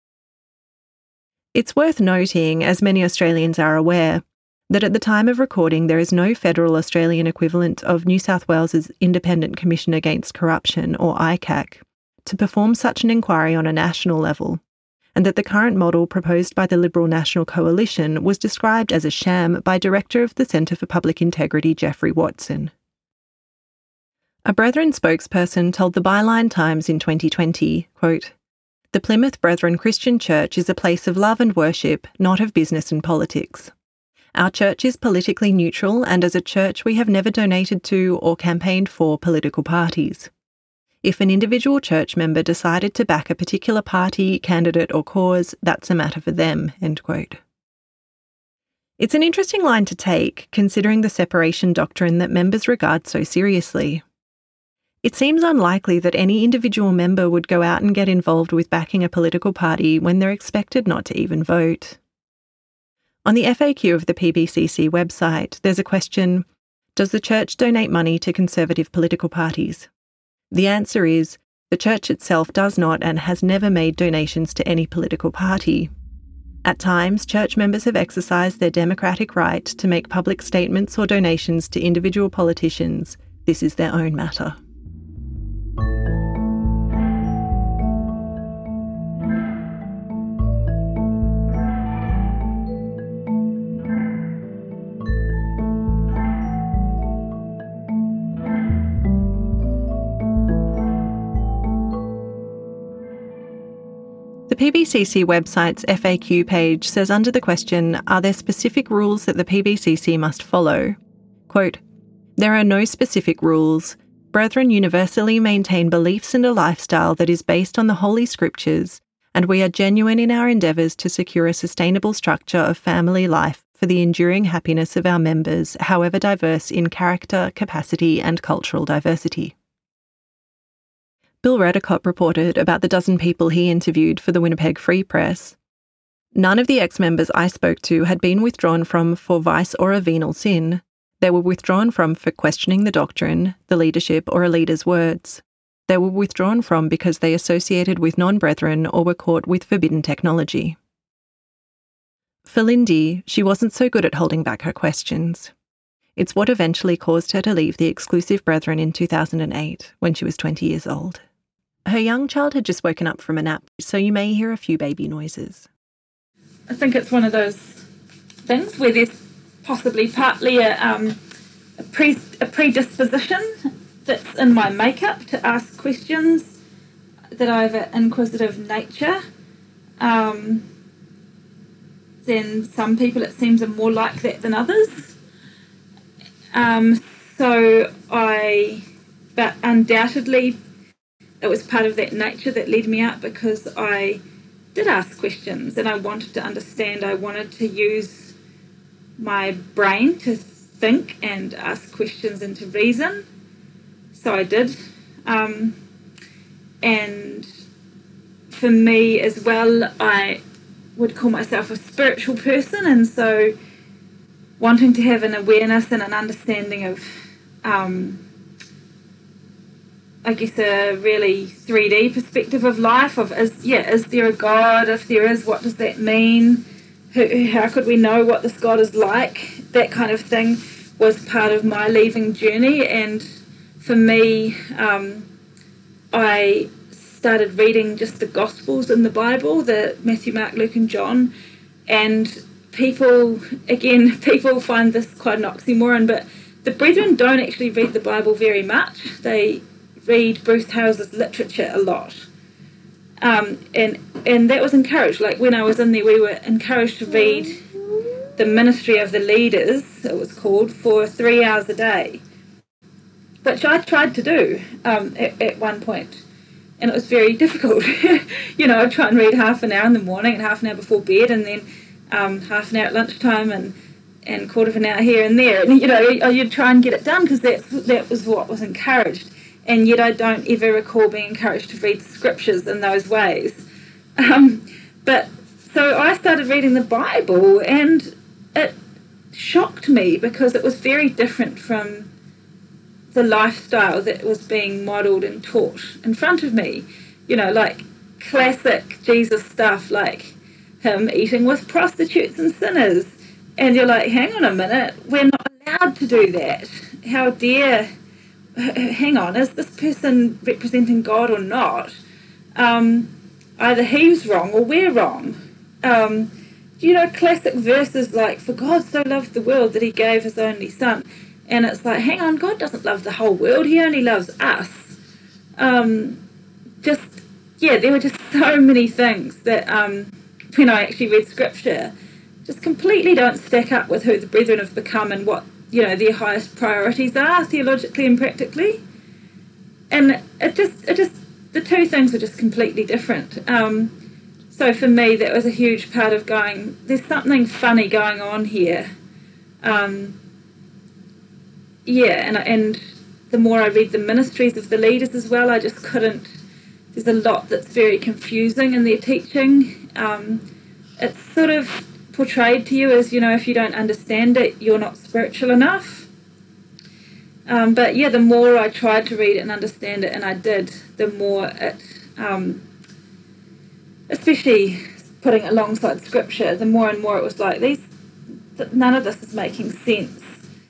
A: It's worth noting, as many Australians are aware, that at the time of recording there is no federal Australian equivalent of New South Wales's Independent Commission Against Corruption, or I C A C, to perform such an inquiry on a national level, and that the current model proposed by the Liberal National Coalition was described as a sham by Director of the Centre for Public Integrity Geoffrey Watson. A Brethren spokesperson told the Byline Times in twenty twenty, quote, "The Plymouth Brethren Christian Church is a place of love and worship, not of business and politics. Our church is politically neutral, and as a church we have never donated to or campaigned for political parties. If an individual church member decided to back a particular party, candidate or cause, that's a matter for them," end quote. It's an interesting line to take, considering the separation doctrine that members regard so seriously. It seems unlikely that any individual member would go out and get involved with backing a political party when they're expected not to even vote. On the F A Q of the P B C C website, there's a question, does the church donate money to conservative political parties? The answer is, the church itself does not and has never made donations to any political party. At times, church members have exercised their democratic right to make public statements or donations to individual politicians. This is their own matter. P B C C website's F A Q page says under the question, are there specific rules that the P B C C must follow? Quote, there are no specific rules. Brethren universally maintain beliefs and a lifestyle that is based on the Holy Scriptures, and we are genuine in our endeavours to secure a sustainable structure of family life for the enduring happiness of our members, however diverse in character, capacity and cultural diversity. Bill Redekop reported about the dozen people he interviewed for the Winnipeg Free Press. None of the ex-members I spoke to had been withdrawn from for vice or a venal sin. They were withdrawn from for questioning the doctrine, the leadership or a leader's words. They were withdrawn from because they associated with non-brethren or were caught with forbidden technology. For Lindy, she wasn't so good at holding back her questions. It's what eventually caused her to leave the exclusive brethren in two thousand eight, when she was twenty years old. Her young child had just woken up from a nap, so you may hear a few baby noises.
E: I think it's one of those things where there's possibly partly a, um, a, pre, a predisposition that's in my makeup to ask questions, that I have an inquisitive nature. Um, then some people, it seems, are more like that than others. Um, so I, but undoubtedly, it was part of that nature that led me out, because I did ask questions and I wanted to understand. I wanted to use my brain to think and ask questions and to reason. So I did. Um, and for me as well, I would call myself a spiritual person, and so wanting to have an awareness and an understanding of, um, I guess, a really three D perspective of life, of, is, yeah, is there a God? If there is, what does that mean? Who, how could we know what this God is like? That kind of thing was part of my leaving journey. And for me, um, I started reading just the Gospels in the Bible, the Matthew, Mark, Luke and John, and people, again, people find this quite an oxymoron, but the brethren don't actually read the Bible very much. They read Bruce House's literature a lot. Um, and and that was encouraged. Like when I was in there, we were encouraged to read the Ministry of the Leaders, it was called, for three hours a day, which I tried to do um, at, at one point. And it was very difficult. You know, I'd try and read half an hour in the morning and half an hour before bed, and then um, half an hour at lunchtime and, and quarter of an hour here and there. And, you know, you'd try and get it done because that was what was encouraged. And yet I don't ever recall being encouraged to read the scriptures in those ways. Um, but so I started reading the Bible, and it shocked me because it was very different from the lifestyle that was being modelled and taught in front of me. You know, like classic Jesus stuff, like him eating with prostitutes and sinners. And you're like, hang on a minute, we're not allowed to do that. How dare, hang on, is this person representing God or not? Um, either he's wrong or we're wrong. Um, you know, classic verses like, for God so loved the world that he gave his only son. And it's like, hang on, God doesn't love the whole world. He only loves us. Um, just, yeah, there were just so many things that um, when I actually read scripture, just completely don't stack up with who the brethren have become and what, you know, their highest priorities are theologically and practically. And it just, it just, the two things are just completely different. Um, so for me, that was a huge part of going, there's something funny going on here. Um, Yeah, and and the more I read the ministries of the leaders as well, I just couldn't, there's a lot that's very confusing in their teaching. Um, it's sort of portrayed to you as, you know, if you don't understand it, you're not spiritual enough. Um, but yeah, the more I tried to read it and understand it, and I did, the more it, um, especially putting it alongside scripture, the more and more it was like, these, none of this is making sense.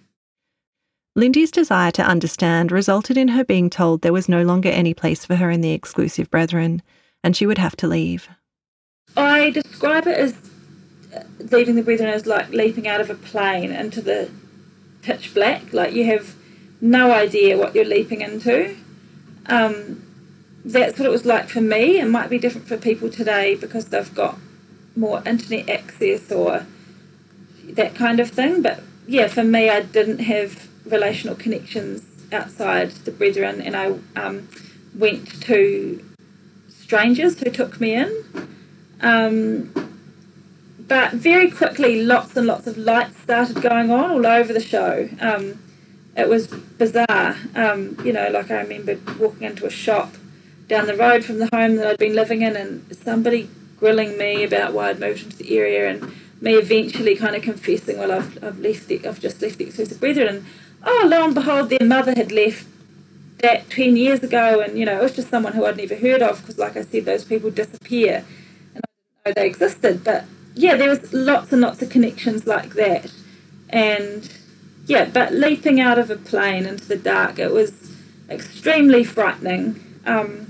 A: Lindy's desire to understand resulted in her being told there was no longer any place for her in the exclusive brethren, and she would have to leave.
E: I describe it as leaving the brethren as like leaping out of a plane into the pitch black. Like you have no idea what you're leaping into. Um, that's what it was like for me. It might be different for people today because they've got more internet access or that kind of thing. But yeah, for me, I didn't have relational connections outside the Brethren, and I um, went to strangers who took me in. Um, but very quickly, lots and lots of lights started going on all over the show. Um, it was bizarre. Um, you know, like I remember walking into a shop down the road from the home that I'd been living in, and somebody grilling me about why I'd moved into the area, and me eventually kind of confessing, well, I've I've left the, I've just left the Exclusive Brethren, and oh, lo and behold, their mother had left that ten years ago, and you know, it was just someone who I'd never heard of, because like I said, those people disappear, and I didn't know they existed. But yeah, there was lots and lots of connections like that, and yeah, but leaping out of a plane into the dark, it was extremely frightening. Um,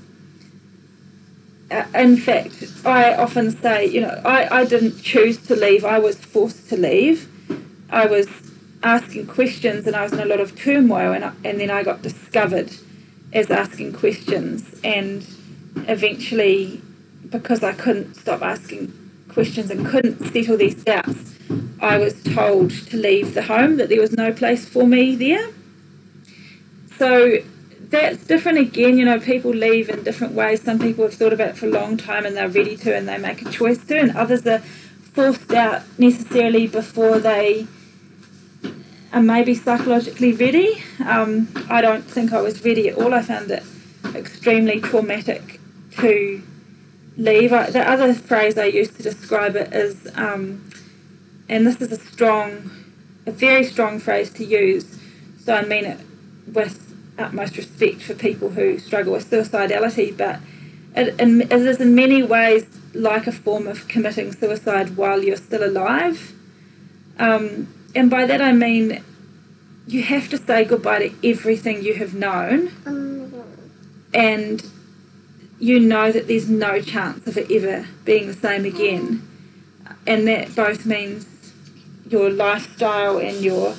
E: in fact, I often say, you know, I, I didn't choose to leave, I was forced to leave. I was asking questions and I was in a lot of turmoil, and, I, and then I got discovered as asking questions, and eventually, because I couldn't stop asking questions and couldn't settle these doubts, I was told to leave the home, that there was no place for me there. So that's different again, you know, people leave in different ways. Some people have thought about it for a long time and they're ready to, and they make a choice to, and others are forced out necessarily before they are maybe psychologically ready. Um, I don't think I was ready at all. I found it extremely traumatic to leave. I, the other phrase I use to describe it is, um, and this is a strong, a very strong phrase to use, so I mean it with utmost respect for people who struggle with suicidality, but it, it is in many ways like a form of committing suicide while you're still alive. Um, and by that I mean you have to say goodbye to everything you have known, and you know that there's no chance of it ever being the same again. And that both means your lifestyle and your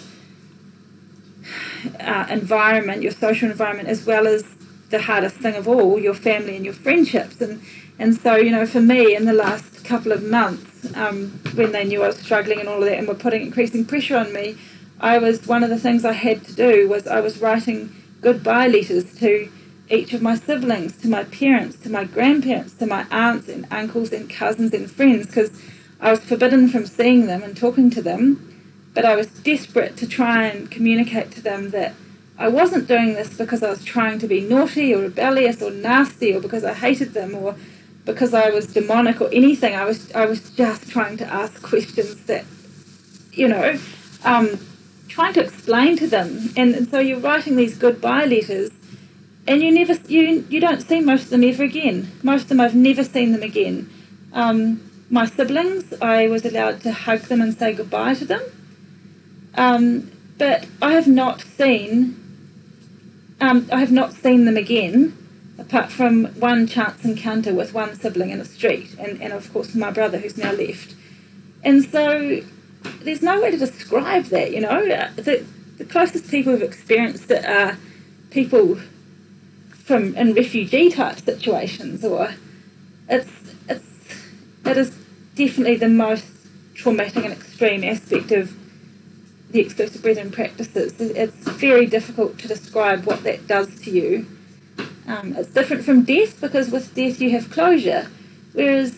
E: Uh, environment, your social environment, as well as the hardest thing of all, your family and your friendships. And and so, you know, for me, in the last couple of months, um, when they knew I was struggling and all of that, and were putting increasing pressure on me, I was, one of the things I had to do was I was writing goodbye letters to each of my siblings, to my parents, to my grandparents, to my aunts and uncles and cousins and friends, because I was forbidden from seeing them and talking to them. But I was desperate to try and communicate to them that I wasn't doing this because I was trying to be naughty or rebellious or nasty, or because I hated them, or because I was demonic or anything. I was I was just trying to ask questions that, you know, um, trying to explain to them. And, and so you're writing these goodbye letters, and you never you you don't see most of them ever again. Most of them I've never seen them again. Um, my siblings, I was allowed to hug them and say goodbye to them. Um, but I have not seen, um, I have not seen them again, apart from one chance encounter with one sibling in the street, and, and of course my brother, who's now left. And so there's no way to describe that, you know. The, the closest people who've experienced it are people from in refugee type situations, or it's it's it is definitely the most traumatic and extreme aspect of the Exclusive Brethren practices. It's very difficult to describe what that does to you. Um, it's different from death, because with death you have closure, whereas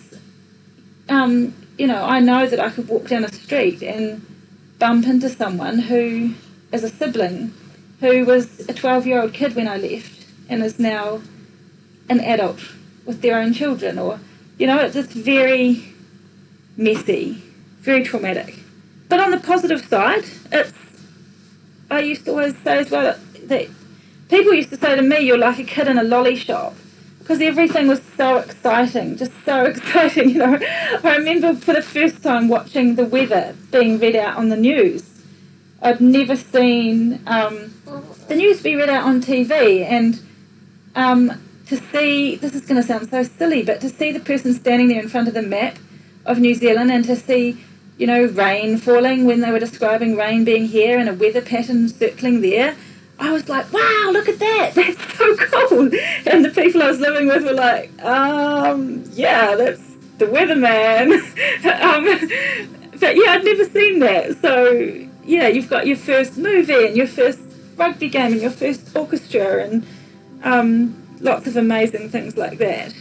E: um, you know, I know that I could walk down a street and bump into someone who is a sibling, who was a twelve-year-old kid when I left and is now an adult with their own children, or, you know, it's just very messy, very traumatic. But on the positive side, it's, I used to always say as well that people used to say to me, you're like a kid in a lolly shop, because everything was so exciting, just so exciting, you know. I remember for the first time watching the weather being read out on the news. I'd never seen um, the news be read out on T V, and um, to see, this is going to sound so silly, but to see the person standing there in front of the map of New Zealand, and to see, you know, rain falling when they were describing rain being here and a weather pattern circling there, I was like, wow, look at that, that's so cool. And the people I was living with were like, um, yeah, that's the weatherman. um, but yeah, I'd never seen that. So yeah, you've got your first movie and your first rugby game and your first orchestra and um, lots of amazing things like that.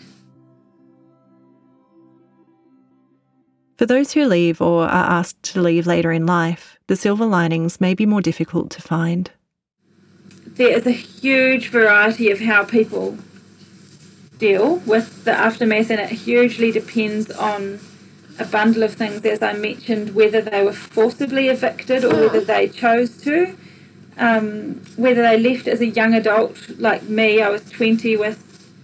A: For those who leave or are asked to leave later in life, the silver linings may be more difficult to find.
E: There is a huge variety of how people deal with the aftermath, and it hugely depends on a bundle of things, as I mentioned, whether they were forcibly evicted or whether they chose to, um, whether they left as a young adult like me. I was twenty with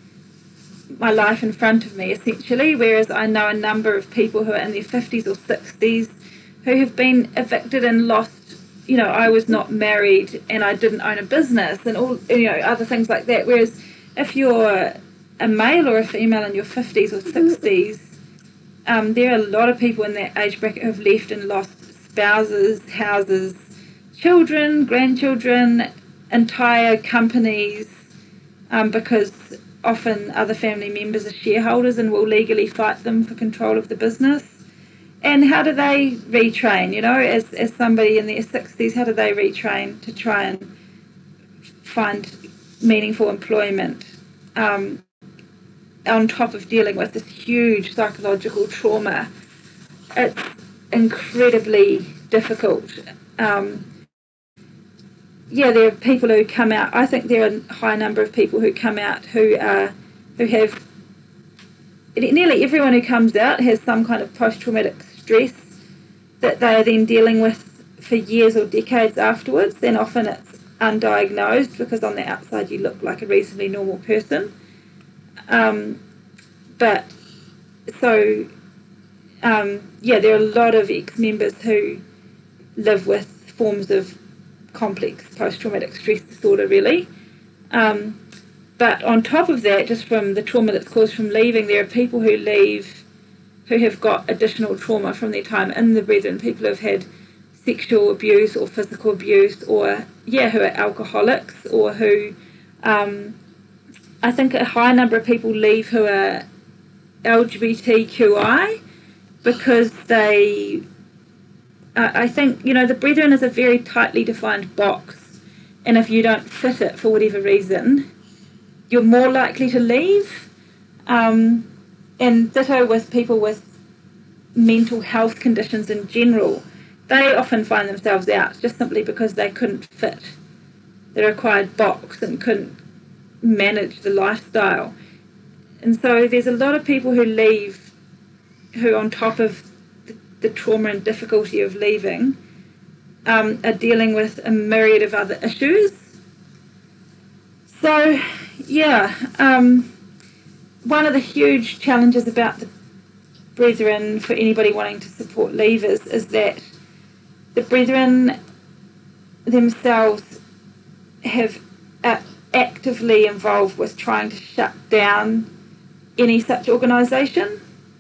E: my life in front of me, essentially, whereas I know a number of people who are in their fifties or sixties who have been evicted and lost. You know, I was not married and I didn't own a business and all, you know, other things like that. Whereas if you're a male or a female in your fifties or sixties, um, there are a lot of people in that age bracket who have left and lost spouses, houses, children, grandchildren, entire companies, um, because often other family members are shareholders and will legally fight them for control of the business. And how do they retrain, you know, as, as somebody in their sixties, how do they retrain to try and find meaningful employment um, on top of dealing with this huge psychological trauma? It's incredibly difficult. Um, yeah, there are people who come out. I think there are a high number of people who come out who are, who have, nearly everyone who comes out has some kind of post-traumatic stress that they are then dealing with for years or decades afterwards, and often it's undiagnosed because on the outside you look like a reasonably normal person. Um, but so, um, yeah, there are a lot of ex-members who live with forms of complex post-traumatic stress disorder, really. Um, but on top of that, just from the trauma that's caused from leaving, there are people who leave who have got additional trauma from their time in the Brethren, people who have had sexual abuse or physical abuse, or, yeah, who are alcoholics, or who, um, I think a high number of people leave who are L G B T Q I because they, uh, I think, you know, the Brethren is a very tightly defined box, and if you don't fit it for whatever reason, you're more likely to leave. Um, and ditto with people with mental health conditions in general. They often find themselves out just simply because they couldn't fit the required box and couldn't manage the lifestyle. And so there's a lot of people who leave who, on top of the, the trauma and difficulty of leaving, um, are dealing with a myriad of other issues. So, yeah, um, one of the huge challenges about the Brethren for anybody wanting to support leavers is that the Brethren themselves have are actively involved with trying to shut down any such organisation.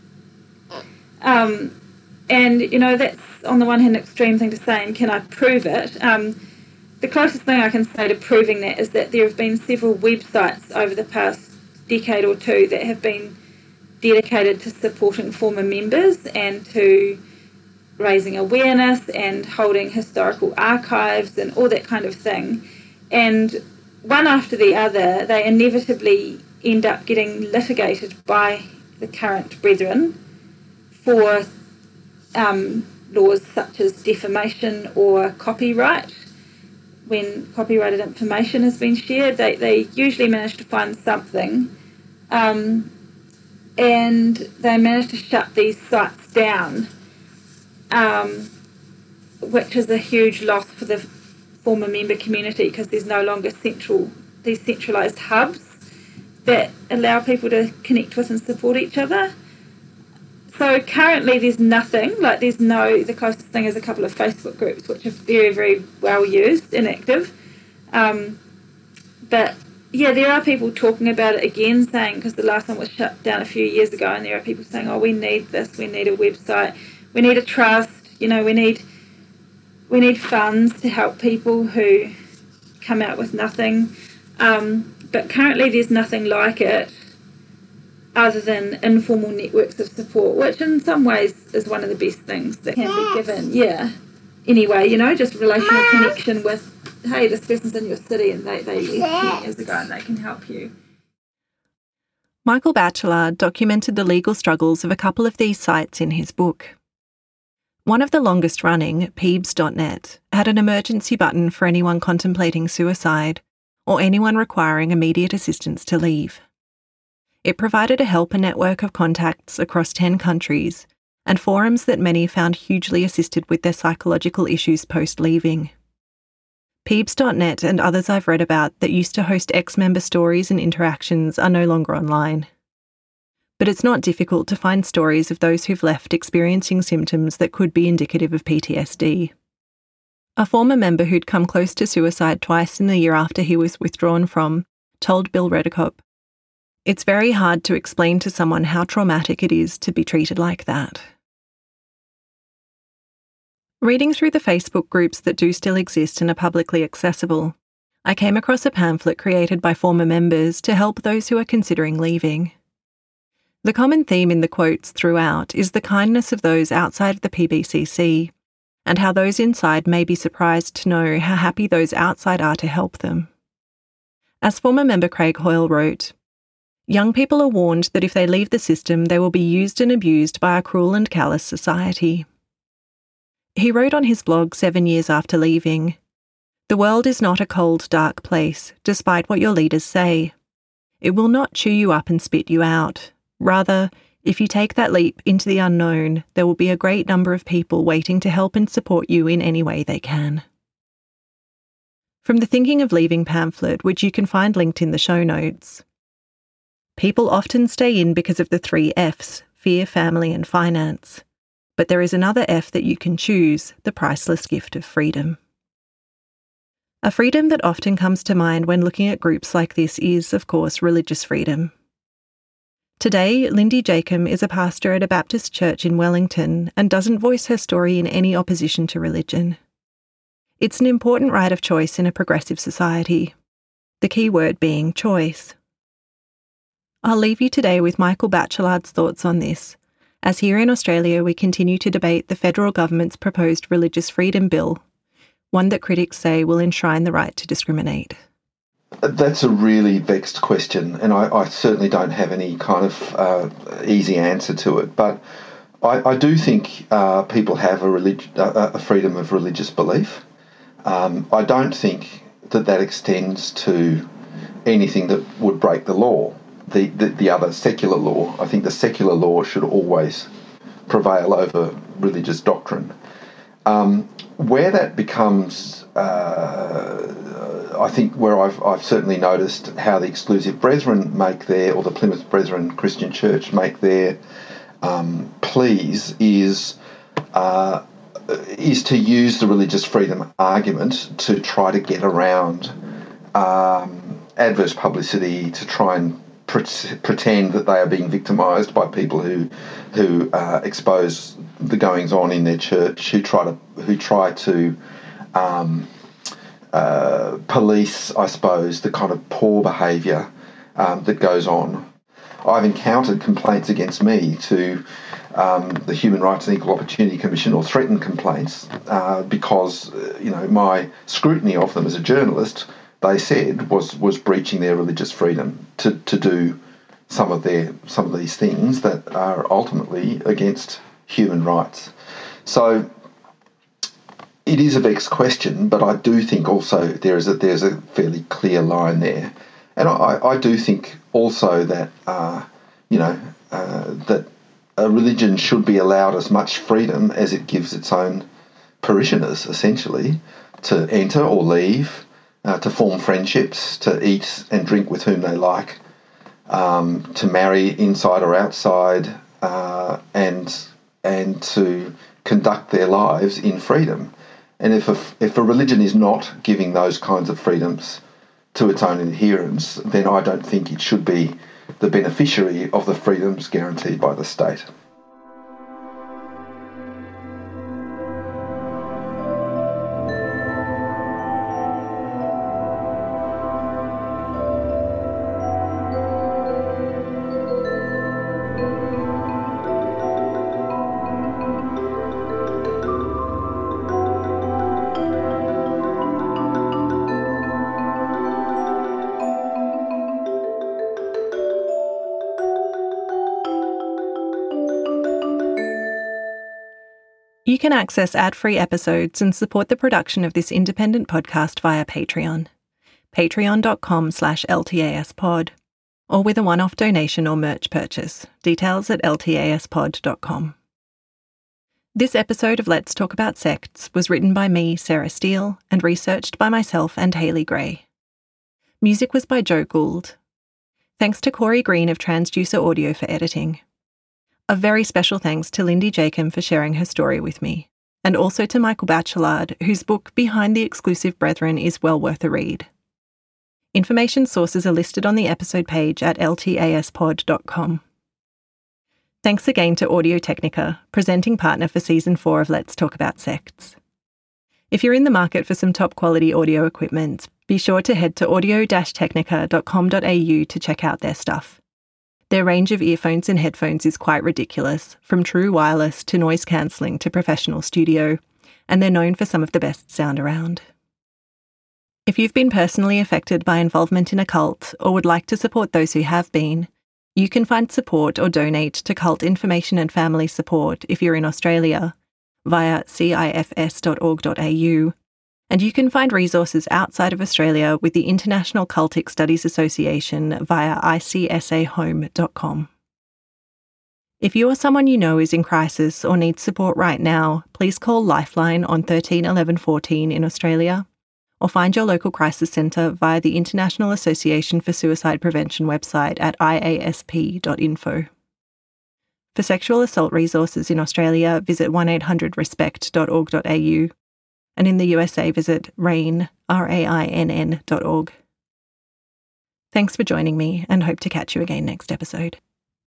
E: Um, and, you know, that's on the one hand an extreme thing to say, and can I prove it? Um, the closest thing I can say to proving that is that there have been several websites over the past decade or two that have been dedicated to supporting former members and to raising awareness and holding historical archives and all that kind of thing. And one after the other, they inevitably end up getting litigated by the current Brethren for um, laws such as defamation or copyright. When copyrighted information has been shared, they, they usually manage to find something, um, and they manage to shut these sites down, um, which is a huge loss for the former member community because there's no longer central these centralised hubs that allow people to connect with and support each other. So currently there's nothing, like there's no, the closest thing is a couple of Facebook groups which are very, very well used and active. Um, but yeah, there are people talking about it again, saying, because the last one was shut down a few years ago, and there are people saying, oh, we need this, we need a website, we need a trust, you know, we need we need funds to help people who come out with nothing. Um, but currently there's nothing like it other than informal networks of support, which in some ways is one of the best things that can be given. Yeah. Anyway, you know, just relational connection with, hey, this person's in your city and they, they left ten years ago and they can help you.
A: Michael Batchelor documented the legal struggles of a couple of these sites in his book. One of the longest running, Peebs dot net, had an emergency button for anyone contemplating suicide or anyone requiring immediate assistance to leave. It provided a helper network of contacts across ten countries and forums that many found hugely assisted with their psychological issues post-leaving. Peebs dot net and others I've read about that used to host ex-member stories and interactions are no longer online. But it's not difficult to find stories of those who've left experiencing symptoms that could be indicative of P T S D. A former member who'd come close to suicide twice in the year after he was withdrawn from told Bill Redekop, "It's very hard to explain to someone how traumatic it is to be treated like that." Reading through the Facebook groups that do still exist and are publicly accessible, I came across a pamphlet created by former members to help those who are considering leaving. The common theme in the quotes throughout is the kindness of those outside the P B C C, and how those inside may be surprised to know how happy those outside are to help them. As former member Craig Hoyle wrote, "Young people are warned that if they leave the system, they will be used and abused by a cruel and callous society." He wrote on his blog seven years after leaving, "The world is not a cold, dark place, despite what your leaders say. It will not chew you up and spit you out. Rather, if you take that leap into the unknown, there will be a great number of people waiting to help and support you in any way they can." From the Thinking of Leaving pamphlet, which you can find linked in the show notes. People often stay in because of the three F's, fear, family and finance. But there is another F that you can choose, the priceless gift of freedom. A freedom that often comes to mind when looking at groups like this is, of course, religious freedom. Today, Lindy Jacob is a pastor at a Baptist church in Wellington and doesn't voice her story in any opposition to religion. It's an important right of choice in a progressive society, the key word being choice. I'll leave you today with Michael Batchelard's thoughts on this, as here in Australia we continue to debate the federal government's proposed Religious Freedom Bill, one that critics say will enshrine the right to discriminate.
D: That's a really vexed question, and I, I certainly don't have any kind of uh, easy answer to it. But I, I do think uh, people have a, relig- a, a freedom of religious belief. Um, I don't think that that extends to anything that would break the law, the, the, the other secular law. I think the secular law should always prevail over religious doctrine. Um, where that becomes... Uh, I think where I've, I've certainly noticed how the Exclusive Brethren make their, or the Plymouth Brethren Christian Church make their um, pleas is uh, is to use the religious freedom argument to try to get around um, adverse publicity, to try and pre- pretend that they are being victimised by people who who uh, expose the goings on in their church, who try to who try to um, Uh, police, I suppose, the kind of poor behaviour um, that goes on. I've encountered complaints against me to um, the Human Rights and Equal Opportunity Commission, or threatened complaints, uh, because uh, you know my scrutiny of them as a journalist, they said, was was breaching their religious freedom to, to do some of their some of these things that are ultimately against human rights. So it is a vexed question, but I do think also there is a there's a fairly clear line there, and I, I do think also that uh, you know uh, that a religion should be allowed as much freedom as it gives its own parishioners, essentially, to enter or leave, uh, to form friendships, to eat and drink with whom they like, um, to marry inside or outside, uh, and and to conduct their lives in freedom. And if a, if a religion is not giving those kinds of freedoms to its own adherents, then I don't think it should be the beneficiary of the freedoms guaranteed by the state.
A: You can access ad-free episodes and support the production of this independent podcast via Patreon, patreon.com slash ltaspod, or with a one-off donation or merch purchase. Details at ltaspod dot com. This episode of Let's Talk About Sects was written by me, Sarah Steele, and researched by myself and Hayley Gray. Music was by Joe Gould. Thanks to Corey Green of Transducer Audio for editing. A very special thanks to Lindy Jacob for sharing her story with me, and also to Michael Bachelard, whose book Behind the Exclusive Brethren is well worth a read. Information sources are listed on the episode page at ltaspod dot com. Thanks again to Audio-Technica, presenting partner for Season four of Let's Talk About Sects. If you're in the market for some top-quality audio equipment, be sure to head to audio dash technica dot com dot a u to check out their stuff. Their range of earphones and headphones is quite ridiculous, from true wireless to noise-cancelling to professional studio, and they're known for some of the best sound around. If you've been personally affected by involvement in a cult or would like to support those who have been, you can find support or donate to Cult Information and Family Support if you're in Australia via c i f s dot org dot a u, and you can find resources outside of Australia with the International Cultic Studies Association via i c s a home dot com. If you or someone you know is in crisis or needs support right now, please call Lifeline on thirteen eleven fourteen in Australia, or find your local crisis centre via the International Association for Suicide Prevention website at i a s p dot info. For sexual assault resources in Australia, visit one eight hundred respect dot org dot a u, and in the U S A visit rain, R A I N N dot org. Thanks for joining me, and hope to catch you again next episode.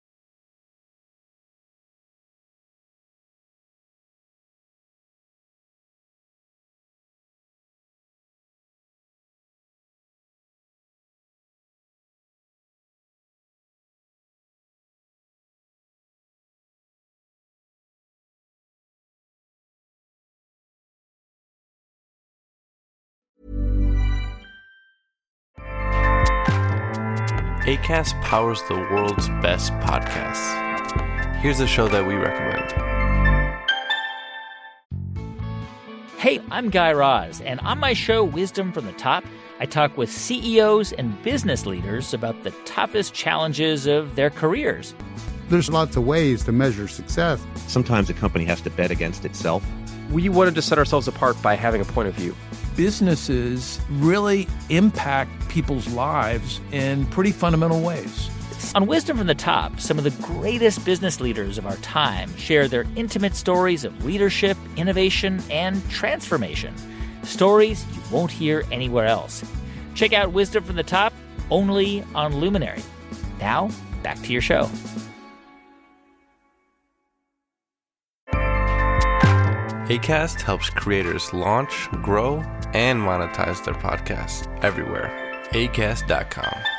F: Acast powers the world's best podcasts. Here's a show that we recommend.
G: Hey, I'm Guy Raz, and on my show, Wisdom from the Top, I talk with C E Os and business leaders about the toughest challenges of their careers.
H: There's lots of ways to measure success.
I: Sometimes a company has to bet against itself.
J: We wanted to set ourselves apart by having a point of view.
K: Businesses really impact people's lives in pretty fundamental ways.
G: On Wisdom from the Top, some of the greatest business leaders of our time share their intimate stories of leadership, innovation, and transformation. Stories you won't hear anywhere else. Check out Wisdom from the Top only on Luminary. Now, back to your show.
F: Acast helps creators launch, grow, and monetize their podcasts everywhere. acast dot com.